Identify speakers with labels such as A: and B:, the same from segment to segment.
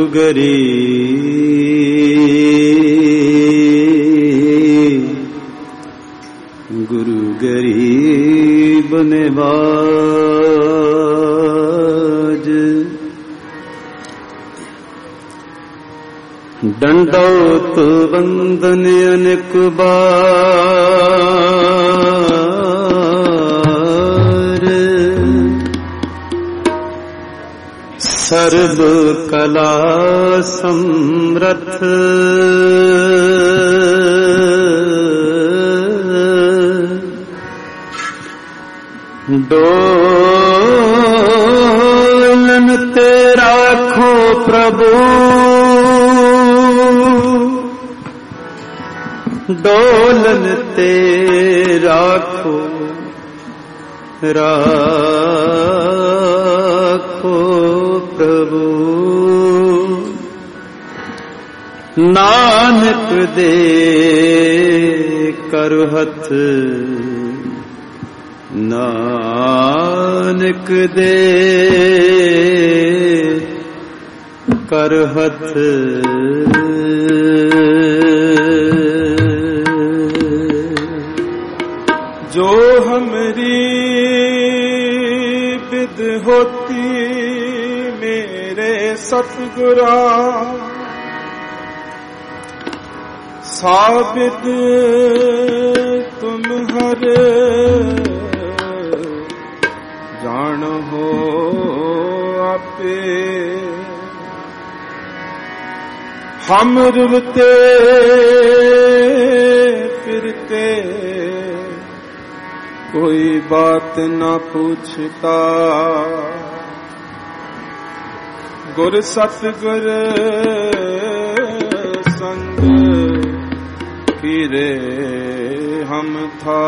A: गुरु गरीब निवाज दंडौत वंदन अनेक बार सर्व कला समर्थ डोलन ते राखो प्रभु डोलन ते राखो राखो प्रभु नानक दे कर हथ नानक दे कर हथ
B: जो हमरी बिद होती मेरे सतगुरा साबिद तुम हर जान हो आपे हम रुते फिरते कोई बात न पूछता गुर सतगुर संग फिरे हम था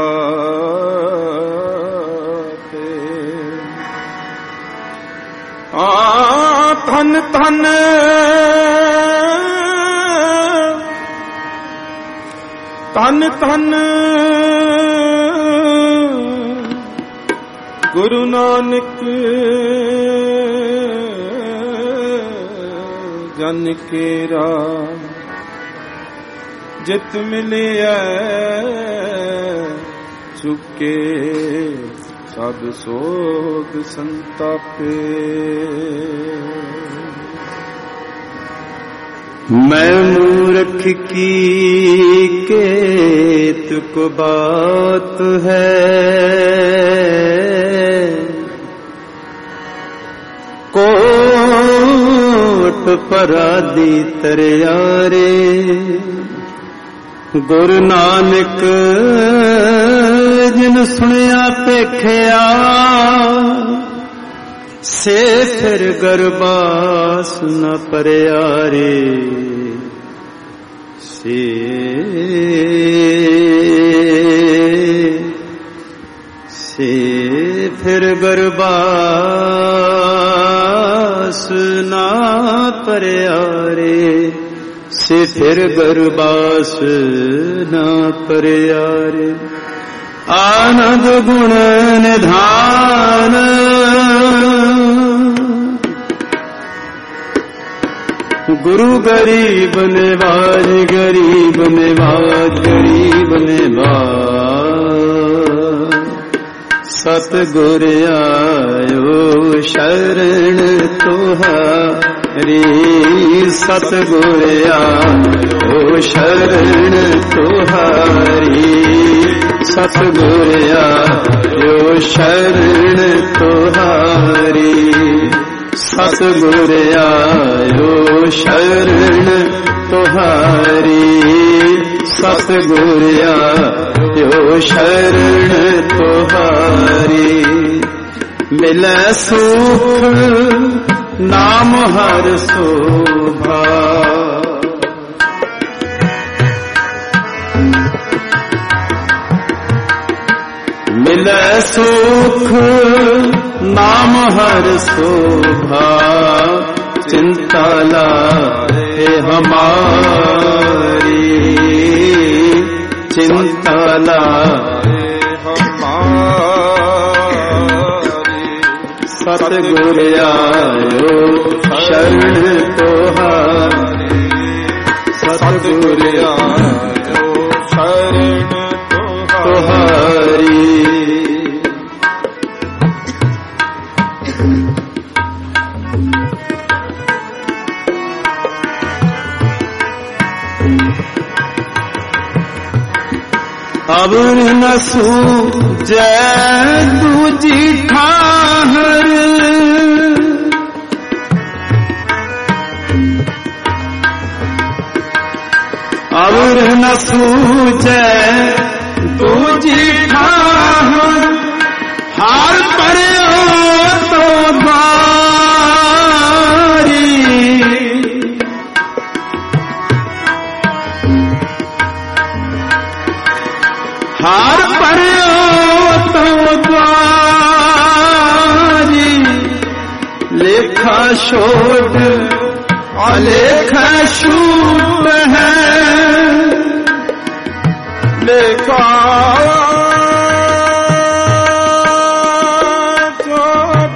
B: धन धन धन धन गुरु नानक जन केरा जित मिले चुके सब सोग संतापे
A: मैं मूर्ख की केत को बात है कोट परादी तरयारे गुरु नानक जिन सुनिया पेखिया से फिर गरबास न परियारे से फिर गरबास न परियारे से फिर गरबास न परियारे आनंद गुण निधान गुरु गरीब निवाज गरीब निवाज गरीब निवाज सतगुर आयो शरण तुहारी सतगुर आयो शरण तुहारी सतगुर आयो शरण तुहारी सतगुर आयो शरण तुहारी सतगुर आयो शरण तुहारी मिले सुख नाम हर शोभा मिले सुख नाम हर शोभा चिंता लाए हमारी चिंता लाए हमारी ਸਤਿਗੁਰ ਆਇਓ ਸ਼ਰਨ ਤੁਹਾਰੇ, ਸਤਿਗੁਰ ਆਇਓ
B: ਸ਼ਰਨ
A: ਤੁਹਾਰੀ। ਅਵਰ ਨ ਸੂਝੈ ਦੂਜੀ ਠਾਹਰ, ਅਵਰ ਨ ਸੂਝੈ ਦੂਜੀ ਠਾਹਰ, ਹਾਰ ਪਰਿਓ ਤੋ ਬਾਰੀ। ਹਾਰ ਪਰਿਓ ਤੋ ਦੁਆਰੀ, ਲੇਖਾ ਛੋਟ ਅਲੇਖਾ ਛੂਟ ਹੈ,
B: ਲੇਖਾ ਛੋਟ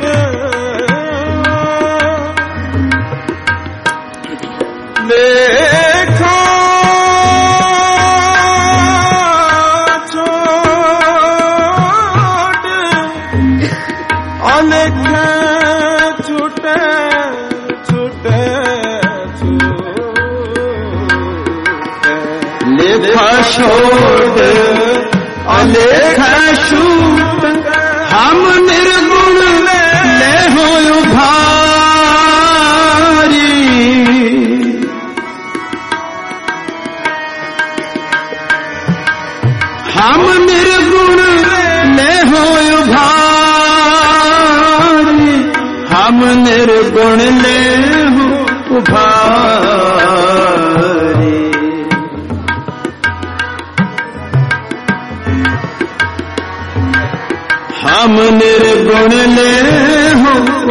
B: ਲੇਖਾ
A: ਛੋਟ ਅਲੇਖਾ ਛੂਟ, ਹਮ ਨਿਰਗੁਣ ਲੈ ਹੋਇ ਉਭਾਰੀ। ਹਮ ਨਿਰਗੁਣ ਲੈ ਹੋਇ ਉਭਾਰੀ, ਹਮ ਨਿਰਗੁਣ ਲੈ ਹੋ ਉਭਾਰੀ। ਹਮ ਨਿਰਗੁਣ ਲੈ ਹੋ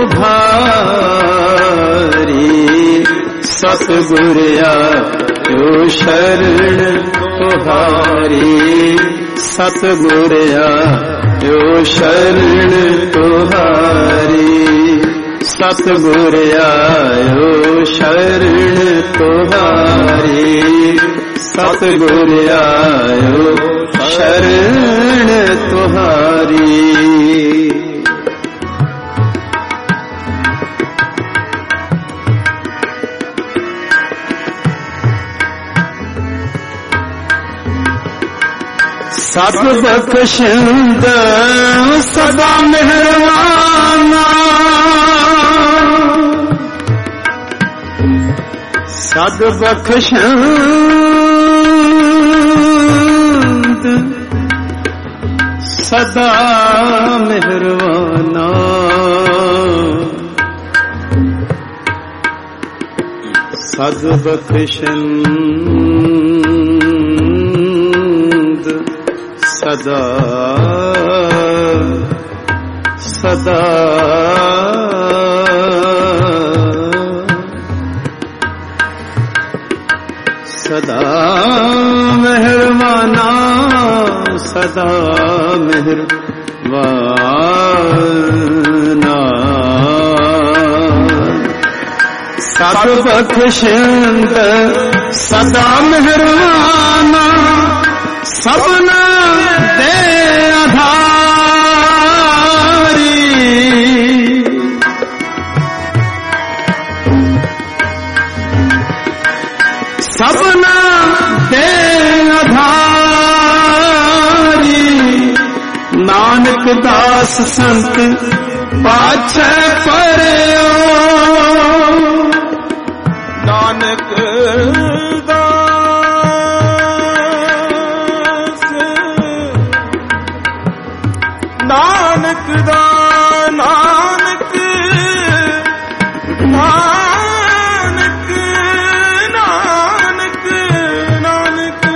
A: ਉਭਾਰੀ, ਸਤਿਗੁਰ ਆਇਓ ਸ਼ਰਨ ਤੁਹਾਰੀ, ਸਤਿਗੁਰ ਆਇਓ ਸ਼ਰਨ ਤੁਹਾਰੀ, ਸਤਿਗੁਰ ਆਇਓ ਸ਼ਰਨ ਤੁਹਾਰੀ, ਸਤਿਗੁਰ ਆਇਓ ਸ਼ਰਨ ਤੁਹਾਰੀ। ਸਤ ਬਖਸ਼ਿੰਦ ਸਦਾ ਮਿਹਰਬਾਨਾ, ਸਤ ਬਖਸ਼ਿੰਦ ਸਦਾ ਮਿਹਰਬਾਨਾ, ਸਦ ਬਖਸ਼ਿੰਦ ਸਦਾ ਸਦਾ ਸਦਾ ਮਿਹਰਬਾਨਾ, ਸਦਾ ਮਿਹਰਬਾਨਾ। ਸਤ ਬਖਸ਼ਿੰਦ ਸਦਾ ਮਿਹਰਬਾਨਾ, ਸਭਨਾ ਦੇ ਆਧਾਰੀ। ਸਭਨਾ ਦੇ ਆਧਾਰੀ, ਨਾਨਕ ਦਾਸ ਸੰਤ ਪਾਛੈ ਪਰਿਓ,
B: ਨਾਨਕ ਨਾਨਕ ਦਾ ਨਾਨਕ ਨਾਨਕ ਨਾਨਕ ਨਾਨਕ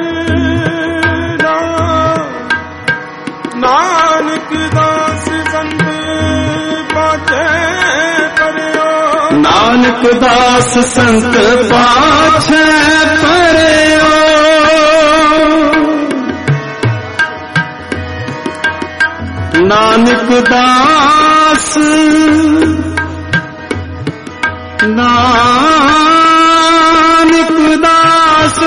B: ਨਾਨਕ ਦਾਸ ਸੰਤ ਪਾਛੈ ਪਰਿਓ,
A: ਨਾਨਕ ਦਾਸ ਸੰਤ ਪਾਛੈ ਪਰਿਓ, ਨਾਨਕ ਦਾਸ दास नानक दास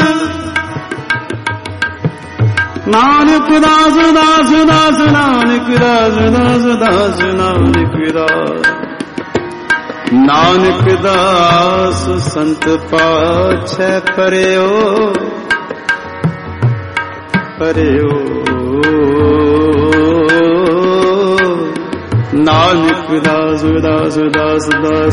A: नानक दास दास दास नानक दास दास दास नानक दास नानक दास संत पाछै परयो परयो नानक दास दास दास दास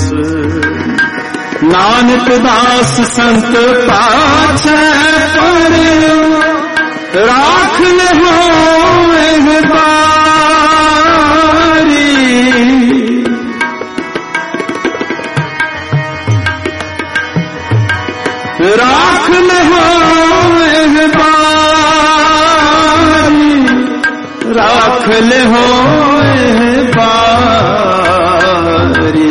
A: नानक दास संत पाछै परयो राख ले हो बारी राख ले हो बारी राख ले हो बारी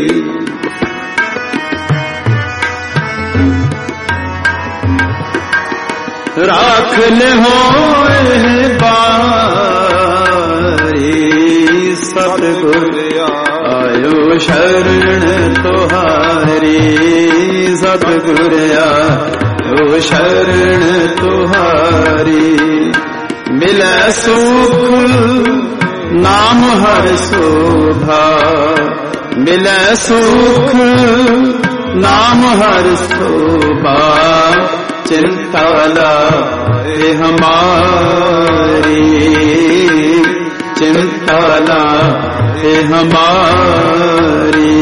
A: राख ले हो बारी सतगुर आयो शरण तुहारी सतगुर आयो शरण तुहारी मिलै सुख नाम हर शोभा मिलै सुख नाम हर शोभा चिंता लाए हमारी चिंता लाए हमारी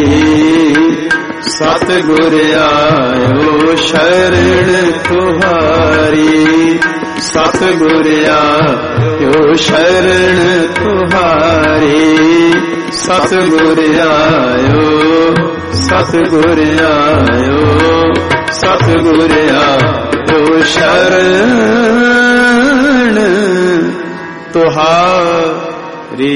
A: सतगुर आयो शरण तुहारी सतगुर आयो शरण तुहारी सतगुर आयो सतगुर आयो सतगुर आयो शरण तुहारी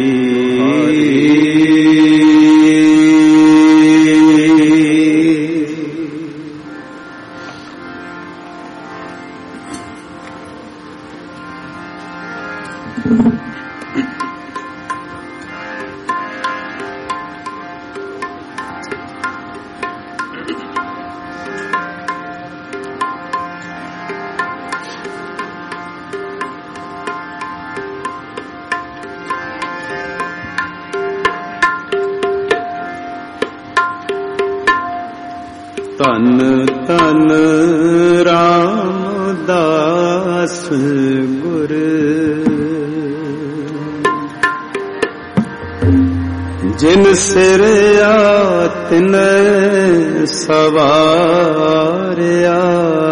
A: तन तन रामदास गुर जिन सिर तिन सवारिया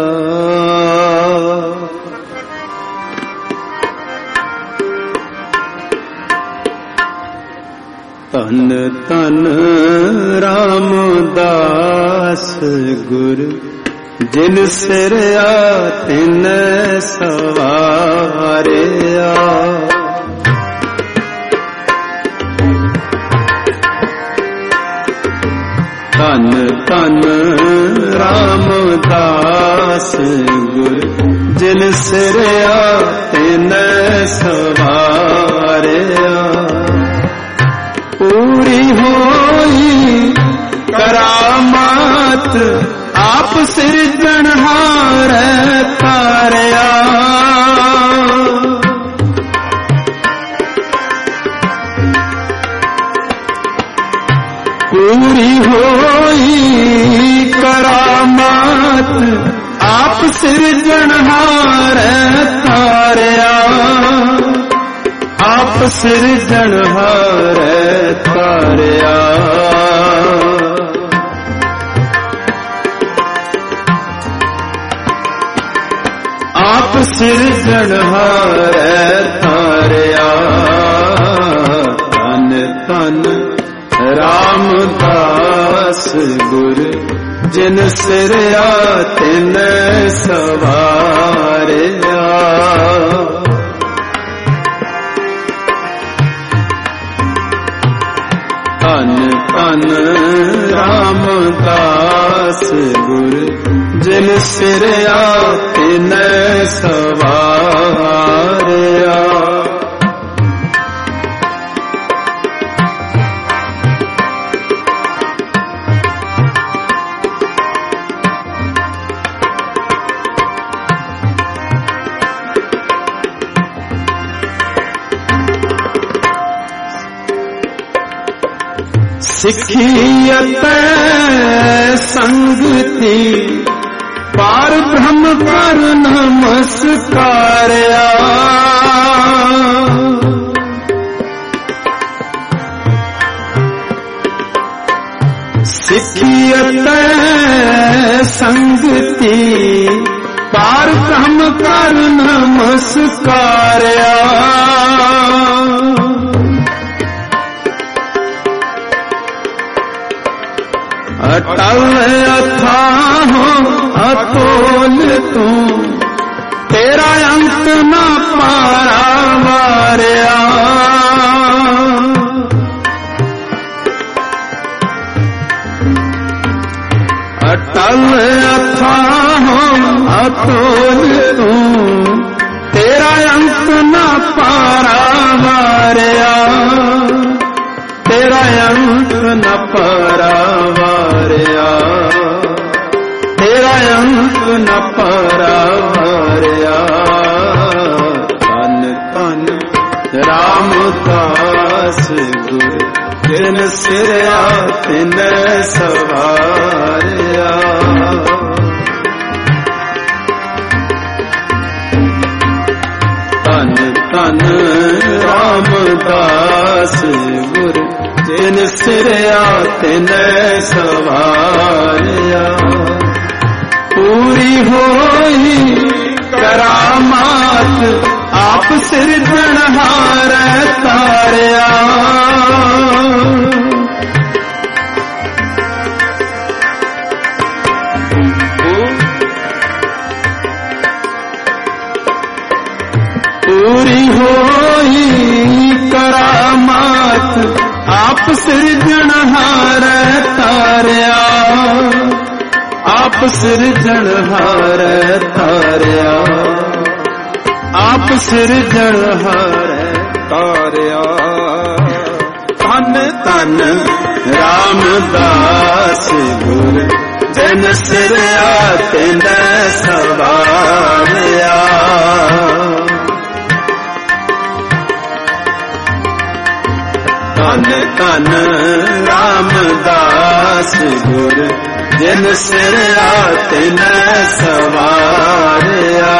A: तन तन रामदास गुर जिन सिर तिन सवारिया तन तन रामदास गुर जिन सिर तिन सवारिया पूरी होई करामात आप सिरजनहार तारिया पूरी होई करामात आप सिरजनहार तारिया आप सिरजनहार तारिया आप सिरजनहार तारिया तन तन रामदास गुर जिन सिर तिन सवारिया तन तन रामदास गुर जिन सिर तिन सवारिया
C: ਸਿੱਖੀਅਤੈ ਸੰਗਤੀ ਪਾਰ ਬ੍ਰਹਮ ਕਰ ਨਮਸਕਾਰਿਆ। ਸਿੱਖੀਅਤੈ ਸੰਗਤੀ ਪਾਰ ਬ੍ਰਹਮ ਕਰ ਨਮਸਕਾਰਿਆ। ਅਟਲ ਅਥਾਹ ਅਤੋਲ ਤੂੰ ਤੇਰਾ ਅੰਤ ਨਾ ਪਾਰਾਵਾਰਿਆ। ਅਟਲ ਅਥਾਹ ਅਤੋਲ ਤੂੰ ਤੇਰਾ ਅੰਤ ਨਾ ਪਾਰਾਵਾਰਿਆ। ਤੇਰਾ ਅੰਤ ਨਾ ਪਾਰਾਵਾਰਿਆ। ਤੇਰਾ ਅੰਤ ਨਾ ਪਾਰਾਵਾਰਿਆ। ਧੰਨ ਧੰਨ ਰਾਮਦਾਸ ਗੁਰ ਜਿਨ ਸਿਰਿਆ ਤਿਨ ਸਵਾਰਿਆ। ਧੰਨ ਧੰਨ ਰਾਮਦਾਸ ਗੁਰ ਜਿਨ ਸਿਰਿਆ ਤਿਨ ਸਵਾਰਿਆ। ਪੂਰੀ ਹੋਈ ਕਰਾਮਾਤ ਆਪ ਸਿਰਜਣਹਾਰ ਤਾਰਿਆ। ਪੂਰੀ ਹੋਈ ਕਰਾਮਾਤ ਆਪ ਸਿਰਜਣਹਾਰ ਤਾਰਿਆ। ਆਪ ਸਿਰਜਣਹਾਰ ਤਾਰਿਆ। ਆਪ ਸਿਰਜਣਹਾਰ ਤਾਰਿਆ। ਧੰਨ ਧੰਨ ਰਾਮਦਾਸ ਗੁਰ ਜਿਨ ਸਿਰਿਆ ਤਿਨ ਸਵਾਰਿਆ। ਧੰਨ ਧੰਨ ਰਾਮਦਾਸ ਗੁਰ ਜਿਨ ਸਿਰਿਆ ਤਿਨ ਸਵਾਰਿਆ।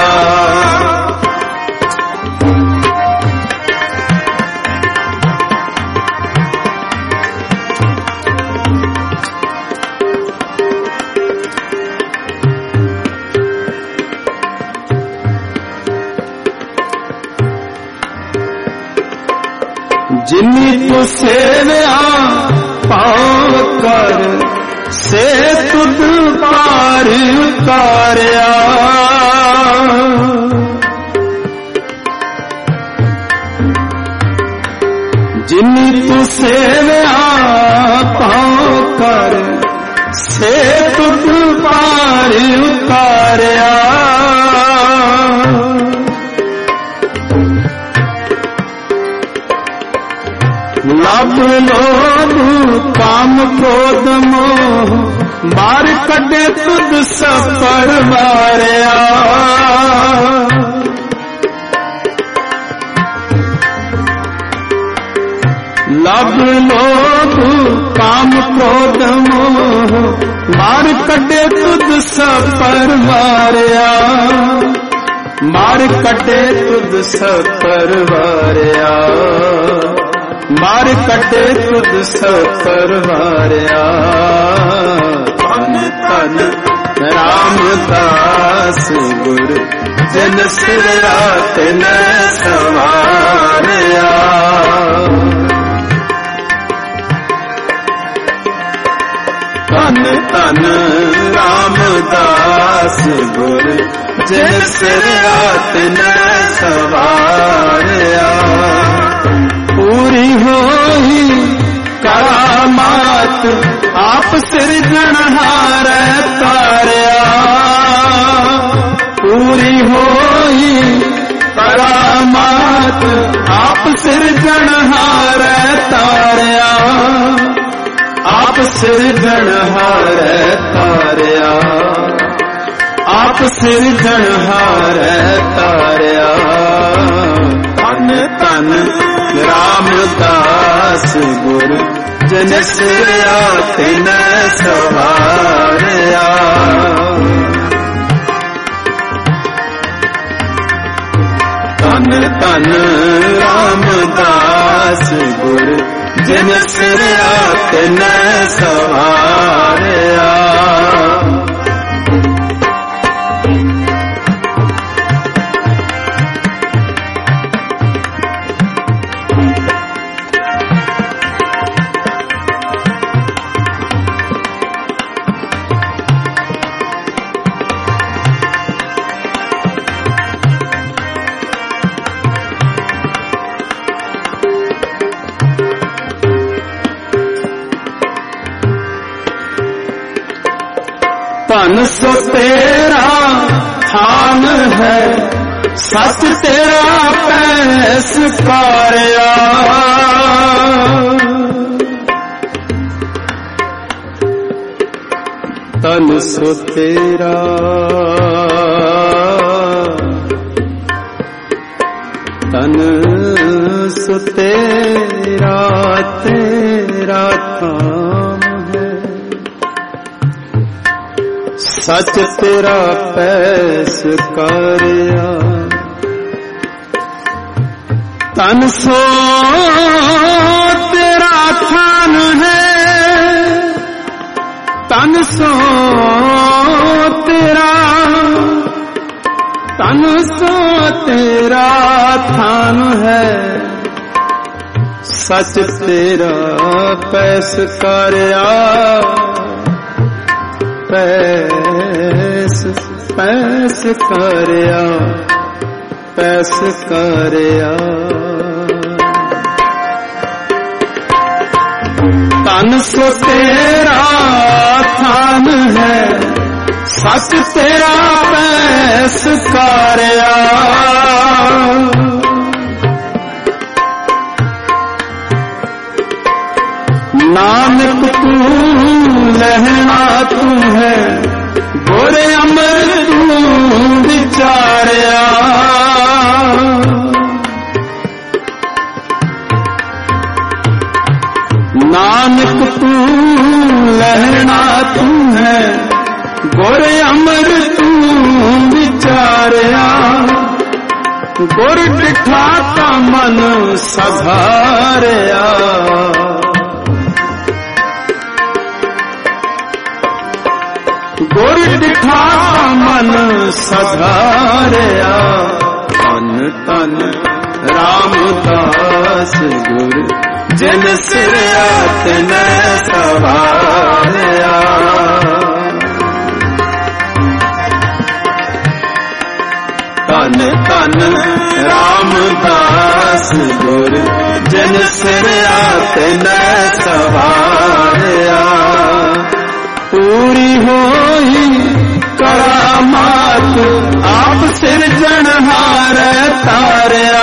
C: ਜਿਨੀ ਤੂੰ ਸੇਵਿਆ ਪਾਵ ਕਰ ਸੇ ਤੁਧ ਪਾਰ ਉਤਾਰਿਆ। ਜਿਨੀ ਤੂੰ ਸੇਵਿਆ ਪਾਵ ਕਰ ਸੇ ਤੁਧ ਪਾਰ ਉਤਾਰਿਆ। ਲਭ ਲੋਭ ਕਾਮ ਕ੍ਰੋਧ ਮੋਹ ਮਾਰ ਕੱਢੇ ਤੁਧ ਸਫਰ ਵਾਰਿਆ। ਲਭ ਲੋਭ ਕਾਮ ਕ੍ਰੋਧ ਮੋਹ ਮਾਰ ਕੱਢੇ ਤੁਧ ਸਫਰ ਵਾਰਿਆ। ਮਾਰ ਕੱਢੇ ਤੁਧ ਸਫਰ ਵਾਰਿਆ। ਮਾਰ ਕੱਢੇ ਤੁਧ ਸਫਰ ਵਾਰਿਆ। ਧੰਨ ਧੰਨ ਰਾਮਦਾਸ ਗੁਰ ਜਿਨ ਸਿਰਿਆ ਤਿਨ ਸਵਾਰਿਆ। ਧੰਨ ਧੰਨ ਰਾਮਦਾਸ ਗੁਰ ਜਿਨ ਸਿਰਿਆ ਤਿਨ ਸਵਾਰਿਆ। ਪੂਰੀ ਹੋਈ ਕਰਾਮਾਤ ਆਪ ਸਿਰਜਣਹਾਰ ਤਾਰਿਆ। ਪੂਰੀ ਹੋਈ ਕਰਾਮਾਤ ਆਪ ਸਿਰਜਣਹਾਰ ਤਾਰਿਆ। ਆਪ ਸਿਰਜਣਹਾਰ ਤਾਰਿਆ। ਆਪ ਸਿਰਜਣਹਾਰ ਤਾਰਿਆ। ਧੰਨ ਧੰਨ ਰਾਮਦਾਸ ਗੁਰ जिन सिरया तिनै सवारिया। धन धन रामदास गुर जिन सिरया तिनै सवारिया। धन सो तेरा थान है, सच तेरा पैस कारिया। धन सो तेरा, धन सो तेरा, तेरा थान है, सच तेरा पैस कारिया। तन सो तेरा थान है, तन सो तेरा, तन सो तेरा थान है, सच तेरा पैस कारिया। पैस पैस कारिया, पैस कारिया। तन सो तेरा थान है, सच तेरा पैस कारिया। नानक तू लहना तू है, गोरे अमर तू विचारिया। नानक तू लहना तू है, गोरे अमर तू विचारिया। गुर डिठा का मन सधारिया। गुर डिठा मन सधारिया। तन तन रामदास गुर जिन सिरया तिनै सवारिया। तन तन रामदास गुर जिन सिरया तिनै सवारिया। पूरी होई करामात आप सिरजनहार तारिया।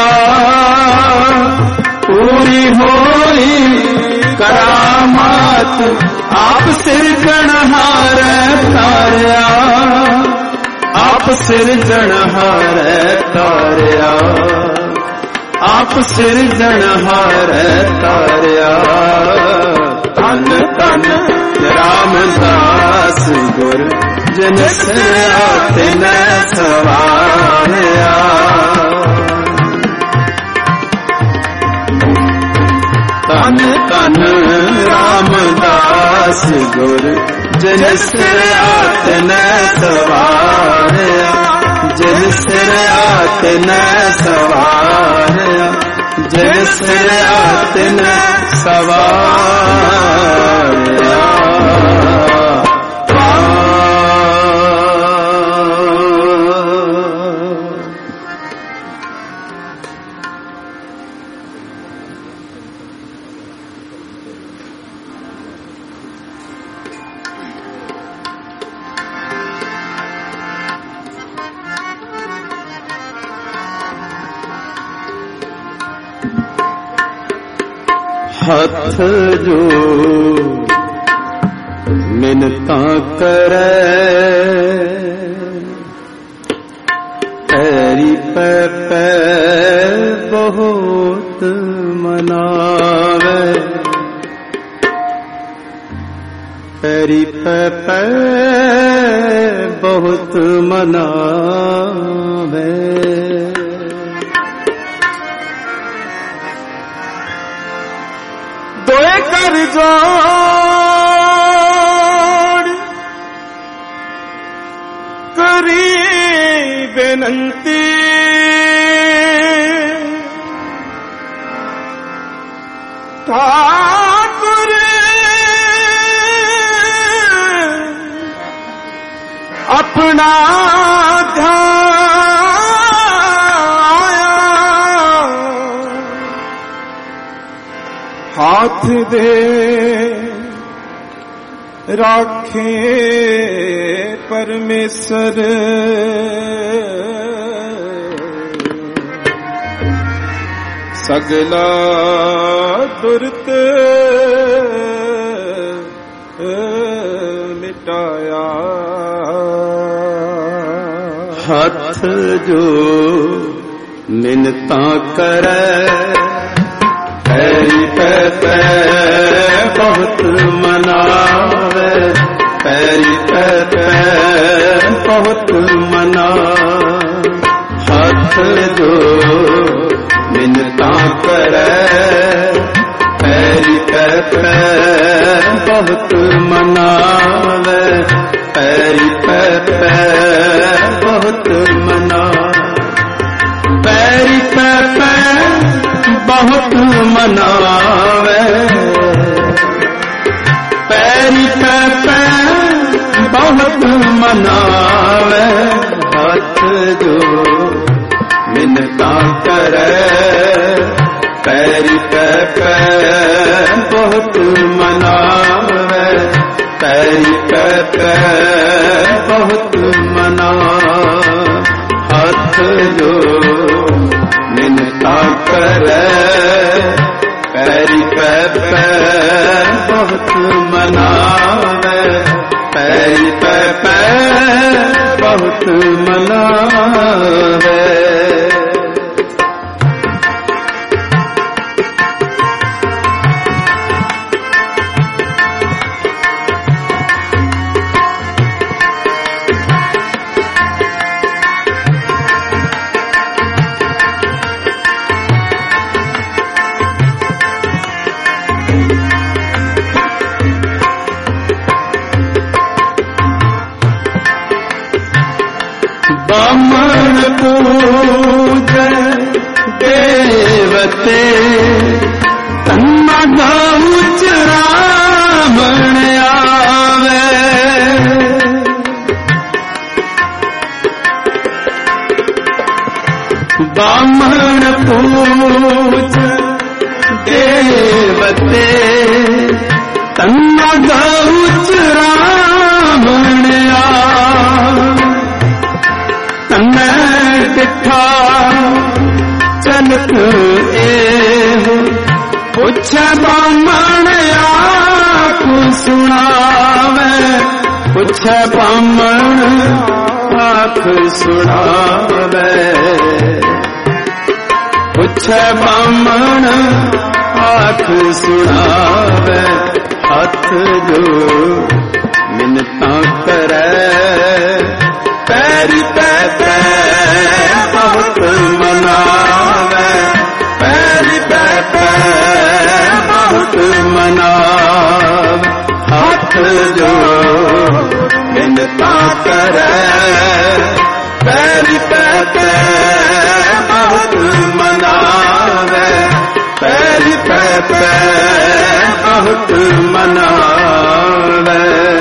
C: पूरी होई करामात आप सिरजनहार तारिया। आप सिरजनहार तारिया। आप सिरजनहार तारिया। तन तन रामदास गुर जिन सिरया तिनै सवारिया। तन तन रामदास गुर जिन सिरया तिनै सवारिया। जिन सिरया तिनै सवारिया। जिन सिरया तिनै सवारिया। हथ जो मिन्नता करे, पैरी पे बहुत मनावे। पैरी पे बहुत मनावे।
B: दोए कर जोड़ करी बेनंती, ठाकुर अपना ध्यान हाथ दे राखे परमेश्वर। सगला दुर्त मिटाया।
C: हाथ जो मिन्नता करे पैरी पे बहुत मनावे। पैरी पे बहुत मना। हाथ जो मिन्नता करे पैरी पे बहुत मनावे। पैरी पे बहुत मना। पैरी पे बहुत मनावे। पैरी पे बहुत मनावे। हाथ जो मिन्नता करे पैरी पे बहुत मनावे। पैरी पे बहुत मना। हाथ जो मिन्नता करे पैरी पे बहुत मनावे। पैरी पे बहुत मनावे। बामण पूजे देवते तन्मा गाँव चरामण आवे। बामण पूजे देवते तन्मा गाँव चरामण आवे। तन्ने दिखा चलत एहो पुछे बामण आँख सुनावे। पुछे बामण आँख सुनावे। पुछे बामण आँख सुनावे। हाथ जो मिन्नता करे पैरी पे बहुत मनावे। पैरी पे बहुत मनावे। हाथ जो मिन्नता करे पैरी पे बहुत मनावे। पैरी पे बहुत मनावे।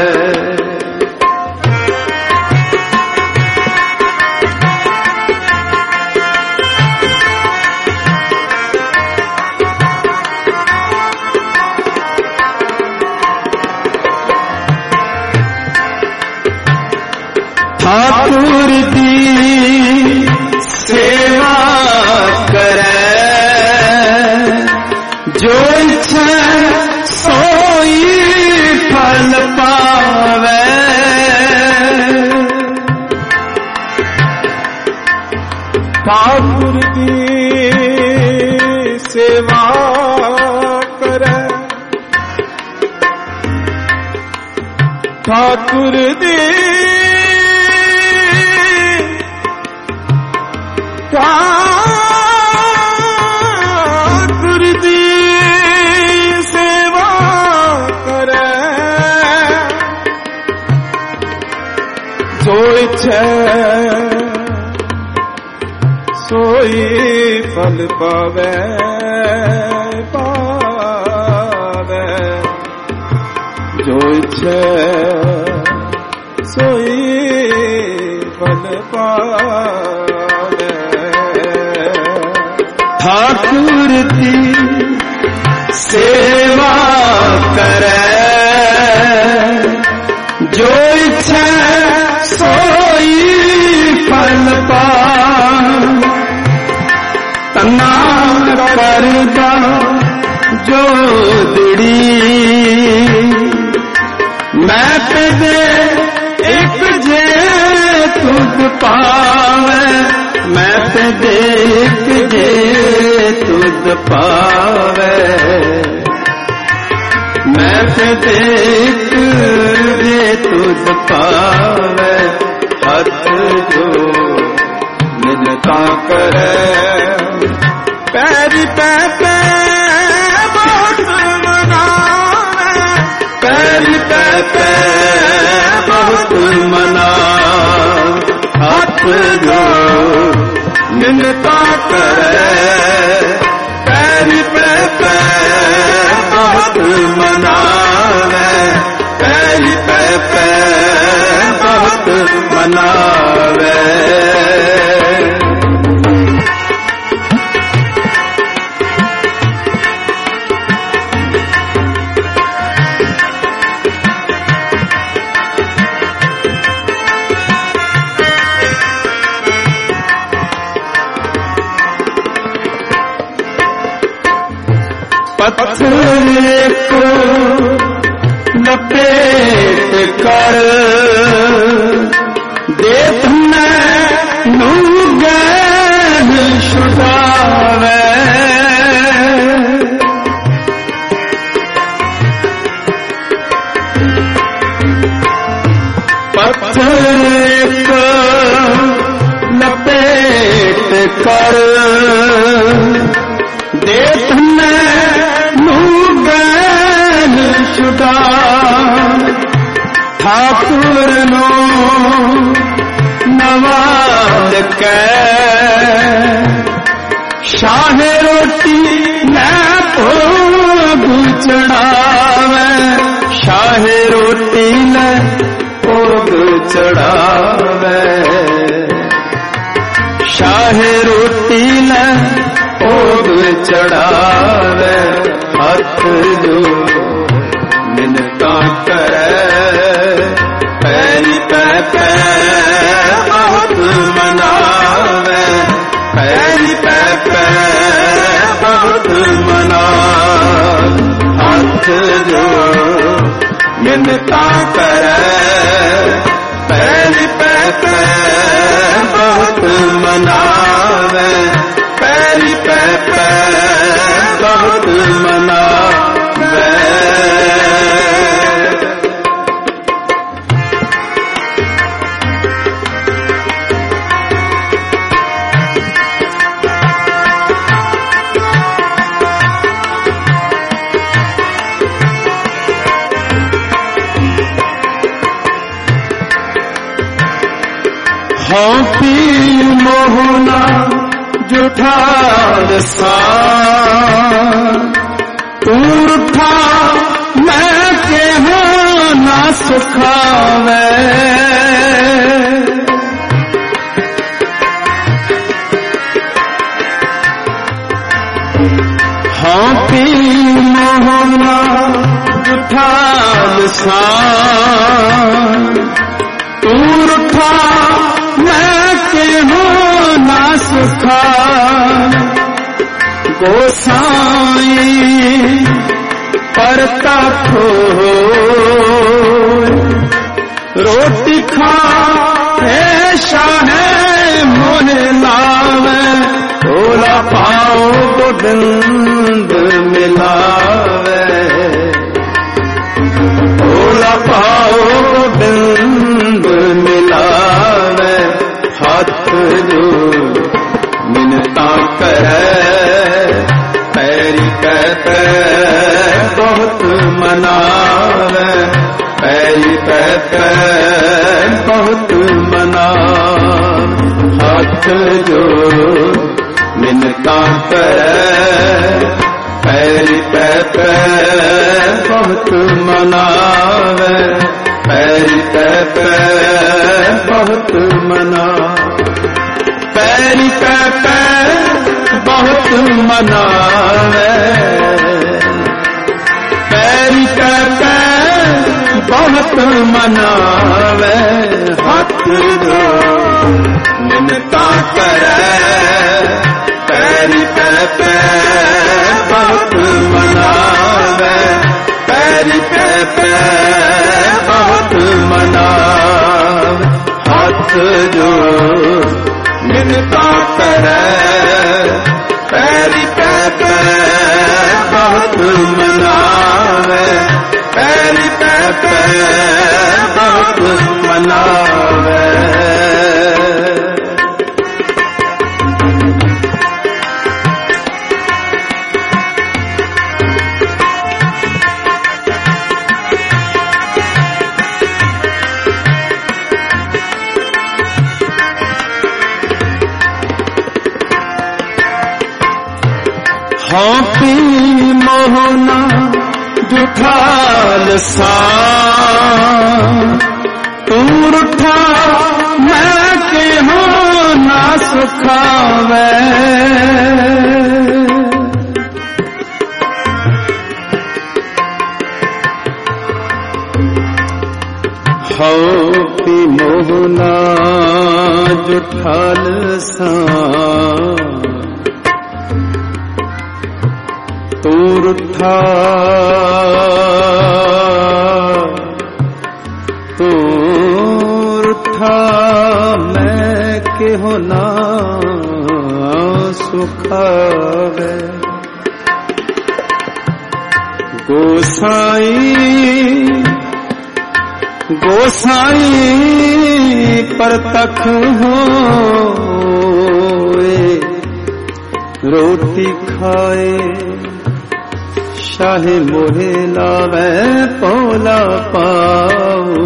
C: ठाकुर दी सेवा करे जो इच्छा सोई फल पावे।
B: ठाकुर दी सेवा करे ठाकुर दी ठाकुर दी सेवा करे जो इच्छे सोई फल पावे पावे जो इच्छे सोई फल पावे
C: ठाकुर की सेवा करे जो इच्छा सोई फल पावे तना करदा जो दिड़ी मैं ते दे एक जे तुझ पावे मैं ते दे एक जे तुझ पावे मैं ते दे एक जे तुझ पावे हाथ जो मिलता करे
B: पैरी पे बहुत मनावे
C: पैरी पे बहुत मना हाथ जो
B: मिलता
C: करे पैरी पे बहुत मनावे पैरी पे बहुत मनावे पत्थर को लपेट कर दे तुम्हें नूगन छुड़ावे पत्थर को लपेट कर दे तुम्हें ठाकुर नो नवाज के शाह रोटी न भोग चढ़ावे शाह रोटी न भोग चढ़ावे शाह रोटी न भोग चढ़ावे हाथ जो मिलता करे पैरी पे बहुत मनावे पैरी पे बहुत मनावे हाथ जो मिलता करे पैरी पे बहुत मनावे पैरी पे बहुत मनावे पी मोहना जुठा सा उठा मैं के हो ना सुखावे हाँ पी मोहना जुठा सा उठा ना सुखा गोसाई परता खो रोटी खा शाह मोह लावे ओला पाओ गोविंद मिलावे ओला पाओ पै बहुत मना हाथ जो मिन्नता करे पैरी पै बहुत मनावे पैरी पै बहुत मना पैरी पै बहुत मनावे पैरी पै बहुत मनावे हाथ जो मिन्नता करे पैरी पै बहुत मनावे पैरी पै बहुत मनावे हाथ जो मिन्नता करे पैरी पै बहुत मनावे पैरी पै बहुत मनावे हाँ पी मोहना जुठाल सा तू रूठा मैं के हो ना सुखावे हाँ पी मोहना जुठाल सा तू रूठा मैं के हो ना सुखावे गोसाई गोसाई पर तक हो रोटी खाए शाहे मोहे लावे पौला पाओ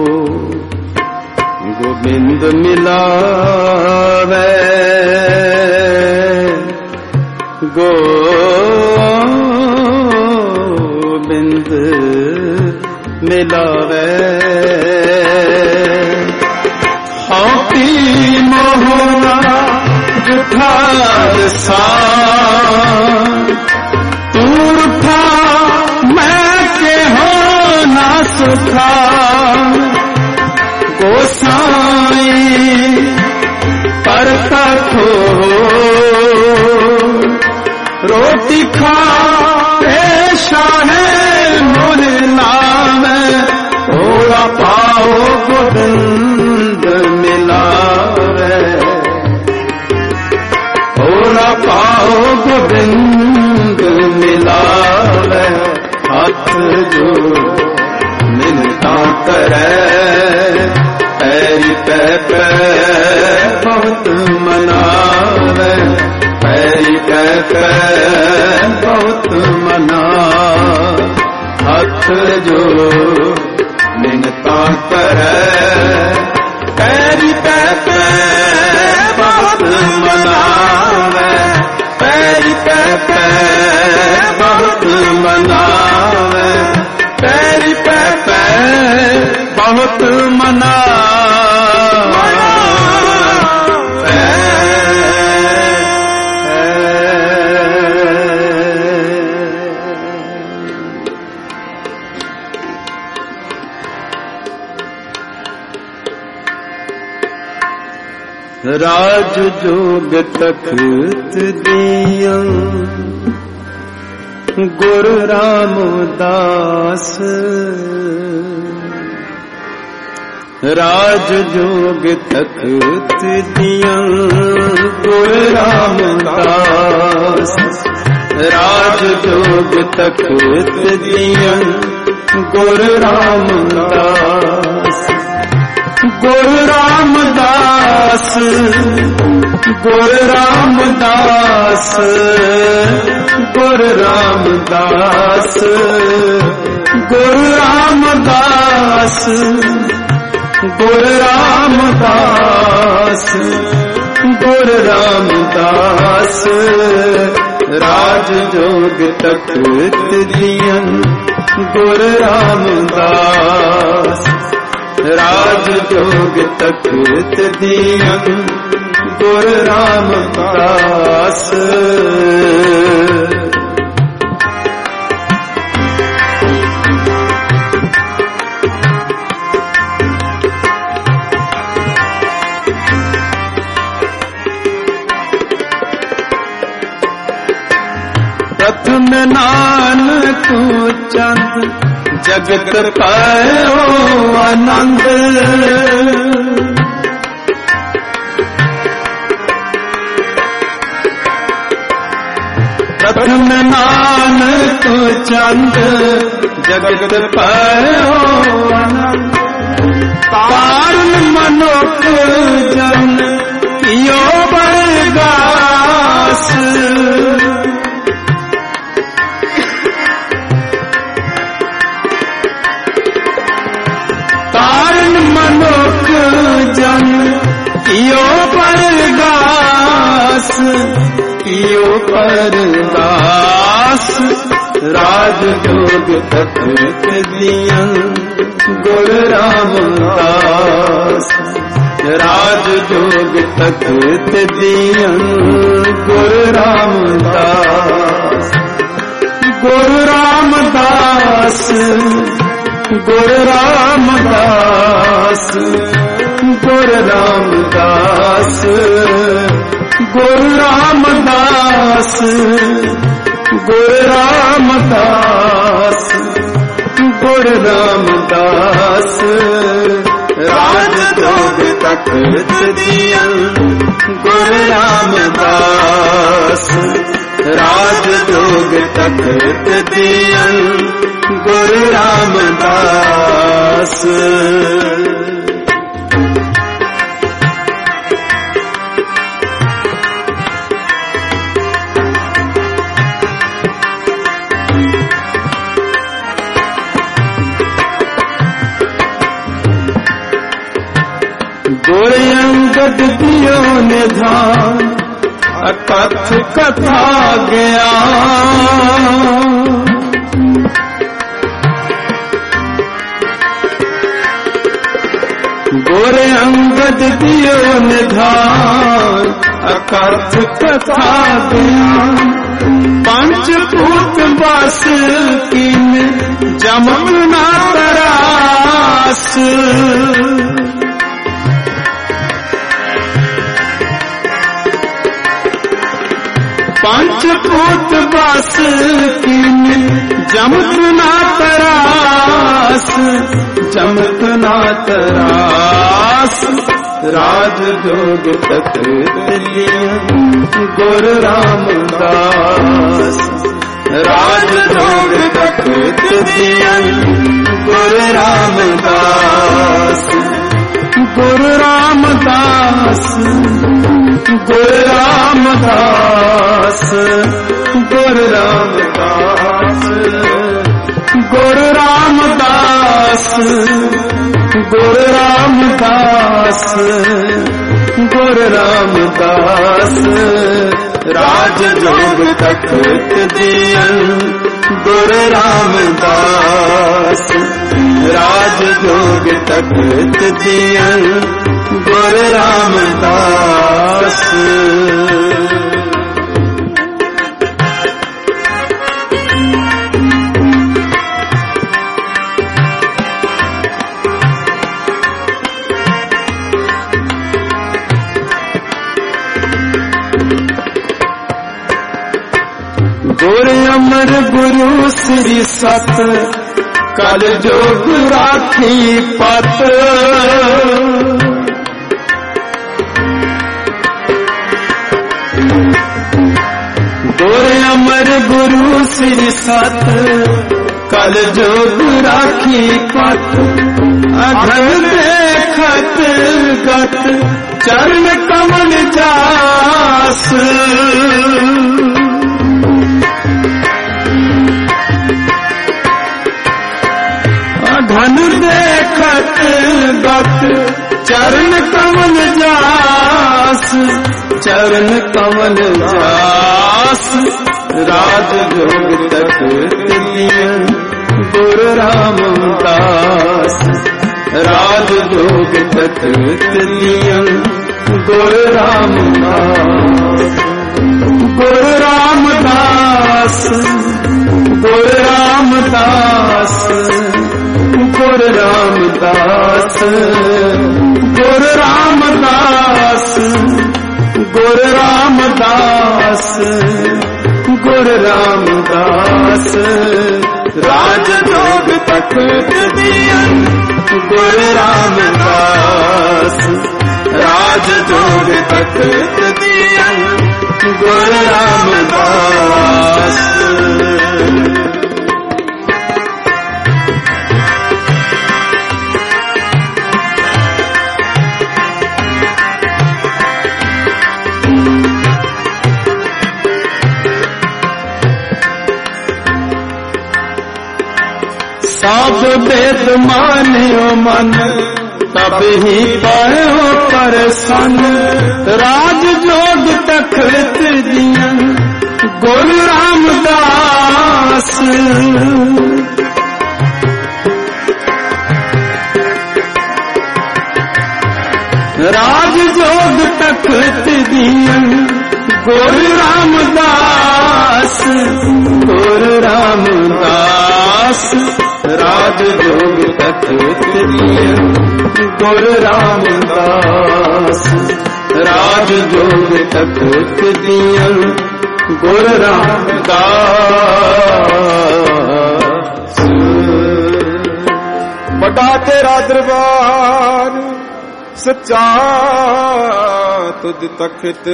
C: गोविंद मिलावे गोविंद मिलावे हाथी मोहना जुठाल सा तू रूठा मैं के हो ना सुखा गोसाई पर तको रोटी खा शाहे मोरे नाम थोड़ा पाओ गोविंद मिलावे थोड़ा पाओ गोविंद मिलावे हाथ जो मिलता करे पैरी पै बहुत मनावे पैरी पै बहुत मना हाथ जो मिन्नता करे पैरी पै बहुत मनावे पैरी पै बहुत मनावे पैरी पै बहुत मना राज जोग तखत दिया गुरु रामदास राज जोग तखत दिया गुरु रामदास राज जोग तखत दिया गुरु रामदास गुरु रामदास गुरु रामदास गुरु रामदास गुरु रामदास गुरु रामदास गुरु रामदास राज जोग तखत दियन गुरु रामदास राज जोग तखत दियन गुरु रामदास प्रथम नानक चंद जगत पायो आनंद प्रथम नानक चंद जगत पायो आनंद कारण मनुख जन कियो बरगास मनुख जन कियो परगास कियो परगास राज जोग तखत दियन गुरु रामदास राज जोग तखत दियन गुरु रामदास गुरु रामदास गुरु रामदास गुरु रामदास गुरु रामदास गुरु रामदास गुरु रामदास राज जोग तखत दियन गुरु रामदास राज जोग तखत दियन गुरु रामदास गुरु अंगद दियो निधान अकथ कथा गया गुरु अंगद दियो निधान अकथ कथा ज्ञान पंचभूत बस किन जमुना तरास पंचभूत बस किन जमुना तरास जमुना तरास राज जोग तखत दियन गुरु रामदास राज जोग तखत दियन गुरु रामदास गुरु रामदास गुरु रामदास गुरु रामदास गुरु रामदास गुरु रामदास गुरु रामदास राज जोग तखत दियन गुरु रामदास राज जोग तखत दियन गुरु रामदास गुरु अमर गुरु श्री सत कल जोग राखी पत गुरु अमर गुरु श्री सत कल जोग राखी पत अधर देखत गत चरण कमल जास चरण कमल जास, चरण कमल जास, राज जोग तखत दियन गुरु रामदास, राज जोग तखत दियन गुरु रामदास, गुरु रामदास, गुरु रामदास, गुरु रामदास, गुरु रामदास, गुरु रामदास, गुरु रामदास, राज जोग तखत दियन गुरु रामदास, राज जोग तखत दियन गुरु रामदास। सब वेद मानियो मन, तब ही पायो परसन, राज जोग तखत दियन गुरु रामदास, राज जोग तखत दियन गुरु रामदास, गुरु रामदास, राज जोग तखत दियन गुरु रामदास, राज जोग तखत दियन गुरु रामदास।
B: बड़ा तेरा दरबार सच्चा तुझ तखत,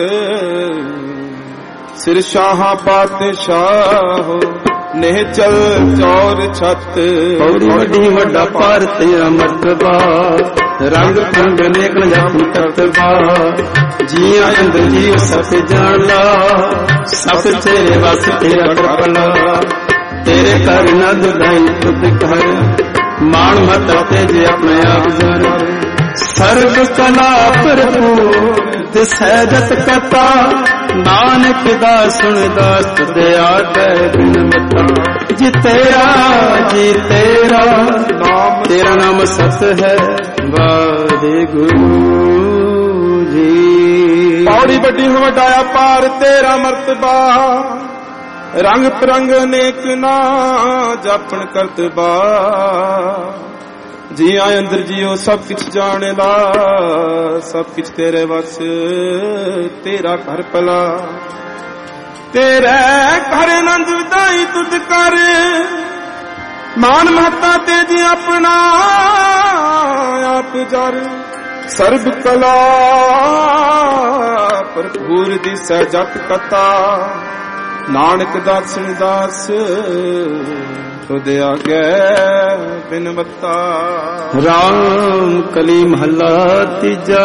B: सिर शाह बादशाह निहचल चौर छत,
C: बड़ी वड्डी वड्डा पार तेरा मर्तबा, रंग रंग नेक जाति तख्तबा, जिया अंदर जीव सब जान ला, सब तेरे बस तेरा करपला, तेरे कर न दुदाई तुद कर, मान मत तेजे अपने आप जान, सर्व कला भरपूर दिसैदत कथा, नानक दा सुन दास दया कै बिन मता, जी तेरा नाम, तेरा नाम सत है वाहिगुरु जी।
B: पौड़ी बड़ी वडाया पार तेरा मर्तबा, रंग परंग नेक ना जापन करतबा, जिया अंदर जियो सब किछ जाने ला, सब किछ तेरे वस तेरा घर पला, तेरे घर नंद विदाई तुद कर, मान महता तेजी अपना आप जर, सर्ब कला भरपूर दिसै जत कथा, नानक दासन दास तुद आगे बिन बता।
C: राम कली महला तीजा,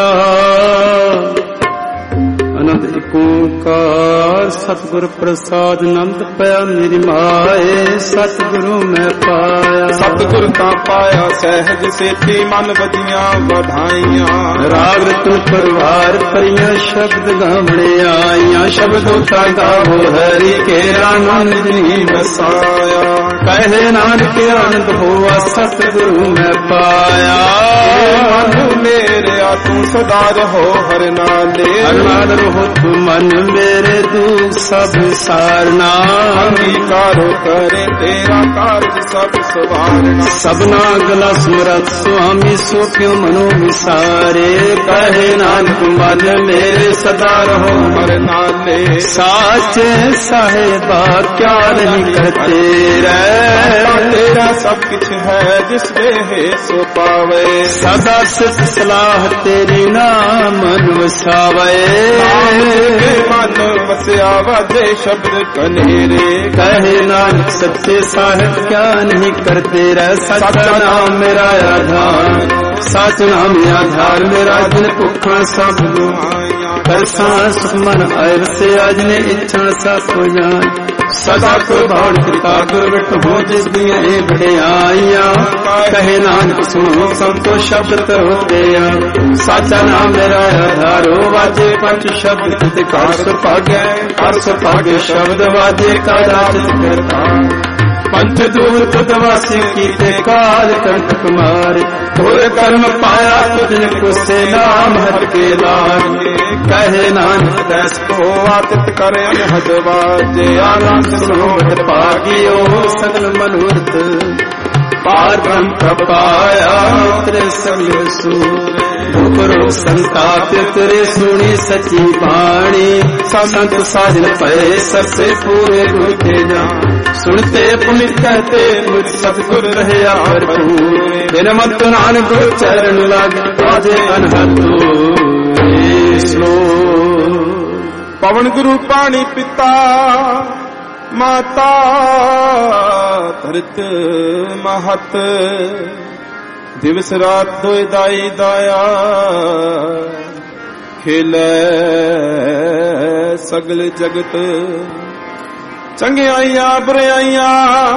C: अनंत एक ओंकार सतगुर प्रसाद नंद पाया मेरी माए, सतगुरु मैं पाया,
B: सतगुर का पाया सहज सेठी मन बजिया बधाइयां,
C: राग रतन परिवार परियां शब्द गावणे आईयां, शब्दों का गावो हरि के राम जी बसाया, कहे नानक आनंद हुआ सतगुरु मैं पाया,
B: मन मेरे तू सदा रहो हर नाले,
C: हर नाल रहो तू मन मेरे दुख सब सारना,
B: अंगीकारो करे तेरा कार्य सब सवारना,
C: सबना गला सुमरत स्वामी सो क्यों मनो विसारे, कहे नानक मन मेरे सदा रहो
B: हर नाले,
C: साचे साहेबा क्या नहीं करते रहे,
B: तेरा सब कुछ है जिसमें है सो पावे,
C: सदा सिर्फ सलाह तेरी नाम वसावे,
B: मन वस्या वाजे शब्द कनेरे,
C: कहे नानक सच्चे साहेब क्या नहीं करते रह, सच्चा नाम मेरा आधार, सच नाम आधार मेरा, जिन भुखा सब दुआइयां, कर सांस मन आयर से आज ने इच्छा सब जान, ਸਦਾ ਕੁਰਬਾਨ ਕੀਤਾ ਗੁਰਮਿਟ ਹੋ ਜਿਸ ਦੀਆਂ ਇਹ ਵਡਿਆਈਆਂ ਕਹੇ ਨਾਨਕ ਸੁਣੋ ਸੰਤੋ ਸ਼ਬਦ ਕਰੋ ਦਿਆ ਸਾਚਾ ਨਾਮ ਮੇਰਾ ਆਧਾਰੋ ਵਾਜੇ ਪੰਜ ਸ਼ਬਦ ਤੇ ਘਰ ਸੁਭਾਗੈ ਘਰ ਸੁਭਾਗੈ ਸ਼ਬਦ ਵਾਜੇ ਕਾ ਰਾਜਿਤ ਕਰਤਾ ਪੰਥ ਦੂਰ ਤਦਵਾਸੀ ਕੀਤੇ ਕਾਲ ਕੰਠ ਕੁਮਾਰ ਹੋਰ ਕਰਮ ਪਾਇਆ ਤੁਝ ਕੋਸੇ ਨਾਮ ਹਰ ਕੇ ਲਾਗੇ ਕਹੇ ਨਾਨਕ ਦਸ ਕੋ ਆਤਿਤ ਕਰੇ ਅਨਹਦ ਵਾਜੇ ਆਨੰਦ ਸਰੋਵਰ ਭਾਗਿਓ ਸਗਲ ਮਨੁਰਤ ਪਾਰ ਬ੍ਰਹਮ ਪ੍ਰਪਾਇਆ ਤੇਰੇ ਸਗਲ ਸੂਰ ਗੁਰੂ ਸੰਤਾਪ ਤੇਰੇ ਸੁਣੀ ਸੱਚੀ ਬਾਣੀ ਸੰਤ ਸਾਜਨ ਪਏ ਸਭੇ ਪੂਰੇ ਗੁਰ ਕੇ ਜਾਣ ਸੁਣਤੇ ਪੁਨਿਤ ਕਹਤੇ ਮੁਝ ਸਤਿਗੁਰ ਰਹਿਆ ਭਰਪੂਰ ਬਿਨ ਮਤ ਨਾਨਕ ਗੁਰ ਚਰਨ ਲਗ ਆਜੇ ਅਨਹਤੂ ਸੋ
B: ਪਵਨ ਗੁਰੂ ਪਾਣੀ ਪਿਤਾ ਮਾਤਾ ਧਰਤ ਮਹਤ ਦਿਵਸ ਰਾਤ ਦੋਇ ਦਾਈ ਦਾਇਆ ਖੇਲੇ ਸਗਲ ਜਗਤ ਚੰਗਿਆਈਆਂ ਬੁਰਾਈਆਂ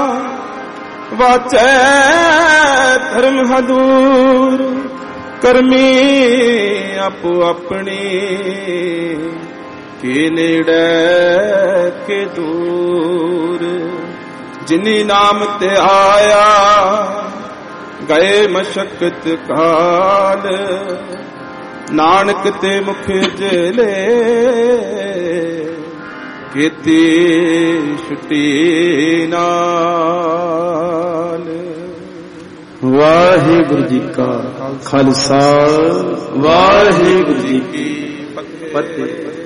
B: ਵਾਚੈ ਧਰਮ ਹਦੂਰ ਕਰਮੀ ਆਪੋ ਆਪਣੀ ਕੇ ਨੇੜੇ ਕੇ ਦੂਰ ਜਿਨੀ ਨਾਮ ਤੇ ਆਇਆ ਗਏ ਮਸ਼ਕਤ ਕਾਲ ਨਾਨਕ ਤੇ ਮੁਖ ਜਲੇ ਕੀਤੀ ਛੁੱਟੀ ਨਾਲ।
C: ਵਾਹਿਗੁਰੂ ਜੀ ਕਾ ਖਾਲਸਾ ਵਾਹਿਗੁਰੂ ਜੀ ਕੀ ਫਤਿਹ।